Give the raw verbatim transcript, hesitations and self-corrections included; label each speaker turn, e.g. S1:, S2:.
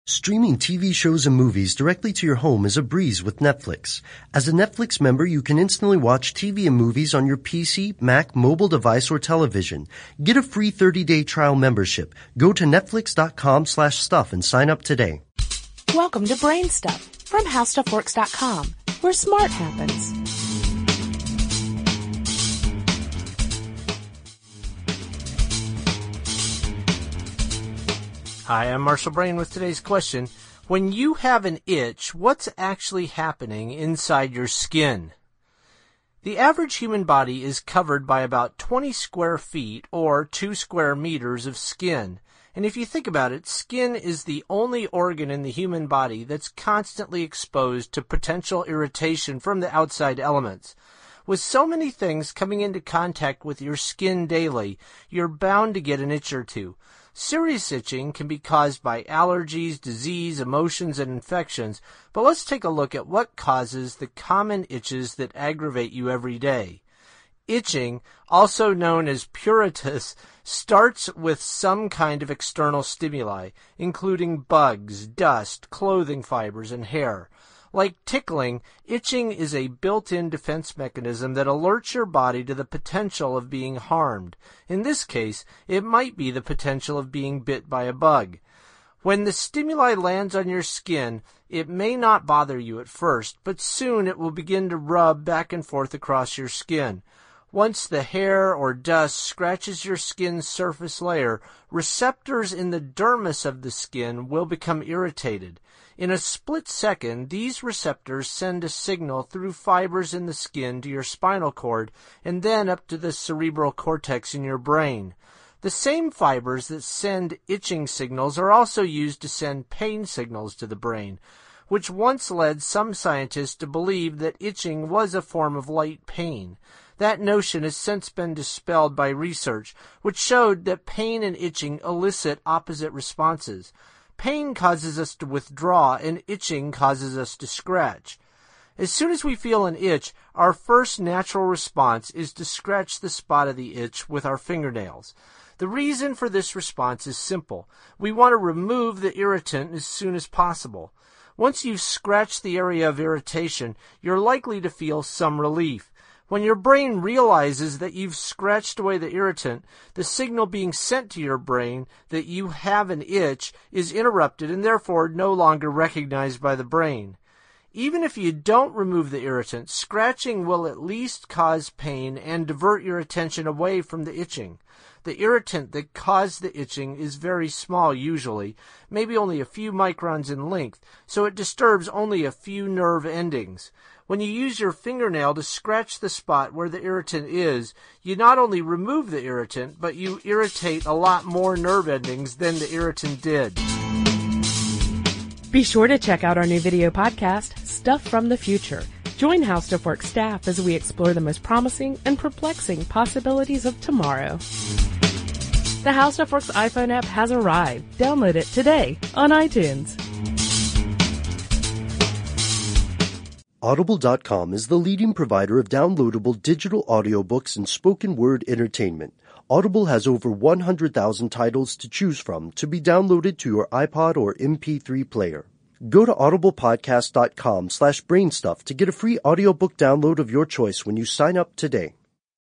S1: Streaming T V shows and movies directly to your home is a breeze with Netflix. As a Netflix member, you can instantly watch T V and movies on your P C, Mac, mobile device, or television. Get a free thirty-day trial membership. Go to netflix.com slash stuff and sign up today.
S2: Welcome to Brain Stuff from how stuff works dot com, where smart happens.
S3: Hi, I'm Marshall Brain with today's question. When you have an itch, what's actually happening inside your skin? The average human body is covered by about twenty square feet or two square meters of skin. And if you think about it, skin is the only organ in the human body that's constantly exposed to potential irritation from the outside elements. With so many things coming into contact with your skin daily, you're bound to get an itch or two. Serious itching can be caused by allergies, disease, emotions, and infections, but let's take a look at what causes the common itches that aggravate you every day. Itching, also known as pruritus, starts with some kind of external stimuli, including bugs, dust, clothing fibers, and hair. Like tickling, itching is a built-in defense mechanism that alerts your body to the potential of being harmed. In this case, it might be the potential of being bit by a bug. When the stimuli lands on your skin, it may not bother you at first, but soon it will begin to rub back and forth across your skin. Once the hair or dust scratches your skin's surface layer, receptors in the dermis of the skin will become irritated. In a split second, these receptors send a signal through fibers in the skin to your spinal cord and then up to the cerebral cortex in your brain. The same fibers that send itching signals are also used to send pain signals to the brain, which once led some scientists to believe that itching was a form of light pain. That notion has since been dispelled by research, which showed that pain and itching elicit opposite responses. Pain causes us to withdraw, and itching causes us to scratch. As soon as we feel an itch, our first natural response is to scratch the spot of the itch with our fingernails. The reason for this response is simple. We want to remove the irritant as soon as possible. Once you've scratched the area of irritation, you're likely to feel some relief. When your brain realizes that you've scratched away the irritant, the signal being sent to your brain that you have an itch is interrupted and therefore no longer recognized by the brain. Even if you don't remove the irritant, scratching will at least cause pain and divert your attention away from the itching. The irritant that caused the itching is very small usually, maybe only a few microns in length, so it disturbs only a few nerve endings. When you use your fingernail to scratch the spot where the irritant is, you not only remove the irritant, but you irritate a lot more nerve endings than the irritant did.
S2: Be sure to check out our new video podcast, Stuff from the Future. Join How Stuff Works staff as we explore the most promising and perplexing possibilities of tomorrow. The How Stuff Works iPhone app has arrived. Download it today on iTunes.
S1: Audible dot com is the leading provider of downloadable digital audiobooks and spoken word entertainment. Audible has over one hundred thousand titles to choose from to be downloaded to your iPod or M P three player. Go to audiblepodcast dot com slash brainstuff to get a free audiobook download of your choice when you sign up today.